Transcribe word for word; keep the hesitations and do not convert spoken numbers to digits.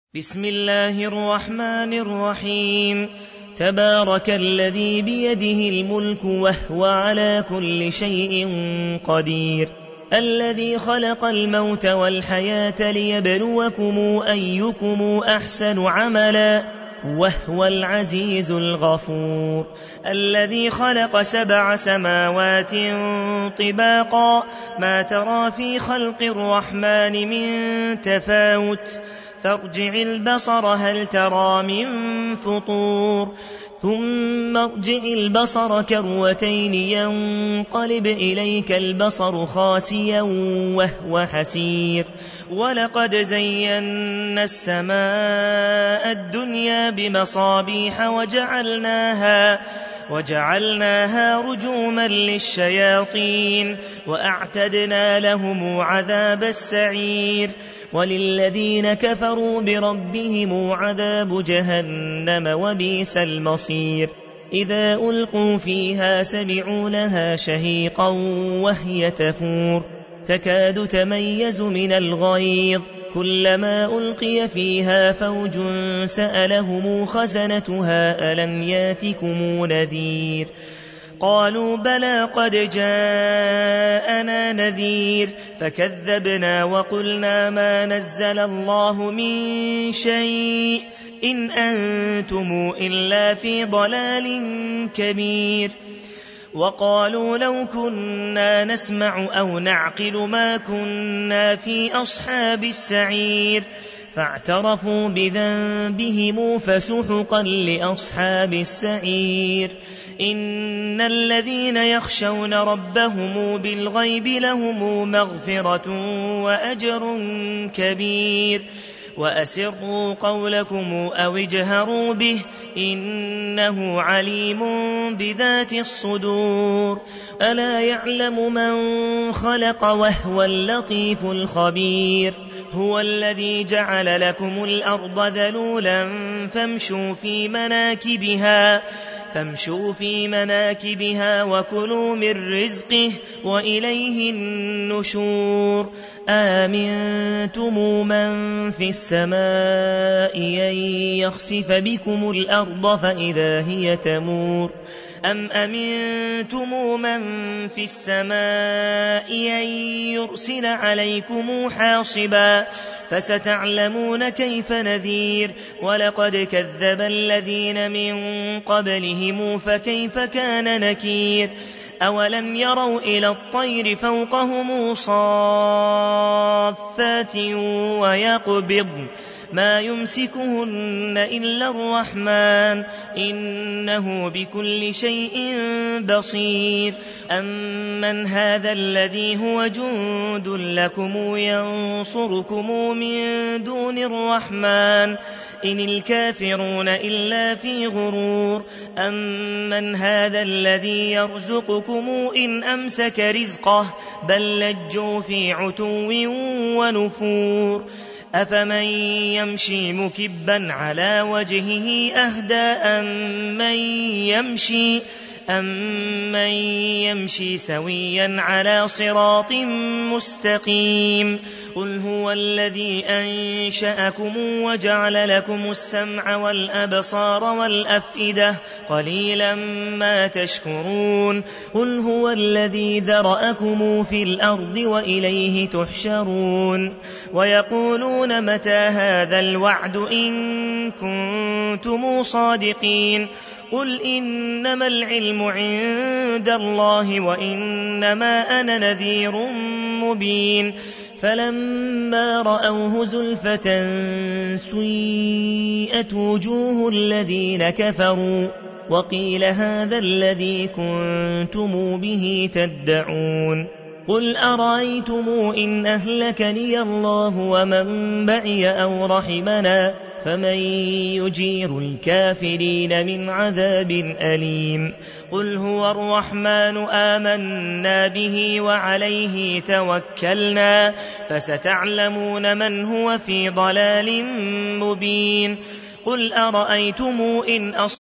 بسم الله الرحمن الرحيم. تبارك الذي بيده الملك وهو على كل شيء قدير، الذي خلق الموت والحياة ليبلوكم أيكم أحسن عملا وهو العزيز الغفور، الذي خلق سبع سماوات طباقا ما ترى في خلق الرحمن من تفاوت، فارجع البصر هل ترى من فطور، ثم ارجع البصر كرتين ينقلب إليك البصر خاسيا وهو حسير، ولقد زينا السماء الدنيا بمصابيح وجعلناها وجعلناها رجوما للشياطين وأعتدنا لهم عذاب السعير، وللذين كفروا بربهم عذاب جهنم وبئس المصير. إذا ألقوا فيها سمعوا لها شهيقا وهي تفور، تكاد تميز من الغيظ، كلما ألقي فيها فوج سألهم خزنتها ألم ياتكم نذير، قالوا بلى قد جاءنا نذير، فكذبنا وقلنا ما نزل الله من شيء إن أنتم إلا في ضلال كبير، وقالوا لو كنا نسمع أو نعقل ما كنا في أصحاب السعير، فاعترفوا بذنبهم فسحقا لأصحاب السعير. إن الذين يخشون ربهم بالغيب لهم مغفرة وأجر كبير، وأسروا قولكم أو اجهروا به إنه عليم بذات الصدور، ألا يعلم من خلق وهو اللطيف الخبير، هو الذي جعل لكم الأرض ذلولا فامشوا في مناكبها فامشوا في مناكبها وكلوا من رزقه وإليه النشور. آمنتم من في السماء أن يخسف بكم الأرض فإذا هي تمور، أم أمنتم من في السماء أن يرسل عليكم حاصبا، فستعلمون كيف نذير، ولقد كذب الذين من قبلهم فكيف كان نكير. أولم يروا إلى الطير فوقهم صافات ويقبضن ما يمسكهن إلا الرحمن إنه بكل شيء بصير. أمن هذا الذي هو جند لكم ينصركم من دون الرحمن إن الكافرون إلا في غرور. أمن هذا الذي يرزقكم إن أمسك رزقه بل لجوا في عتو ونفور. أفمن يمشي مكبا على وجهه أهدى أمن يمشي أمن يمشي سويا على صراط مستقيم. قل هو الذي أنشأكم وجعل لكم السمع والأبصار والأفئدة قليلا ما تشكرون. قل هو الذي ذرأكم في الأرض وإليه تحشرون. ويقولون متى هذا الوعد إن كنتم صادقين. قل إنما العلم عند الله وإنما أنا نذير مبين. فلما رأوه زلفة سيئت وجوه الذين كفروا وقيل هذا الذي كنتم به تدعون. قل أرأيتم إن أهلكني الله ومن معي أو رحمنا فمن يجير الكافرين من عذاب أليم. قل هو الرحمن آمنا به وعليه توكلنا فستعلمون من هو في ضلال مبين. قل أرأيتم إن أصبحتم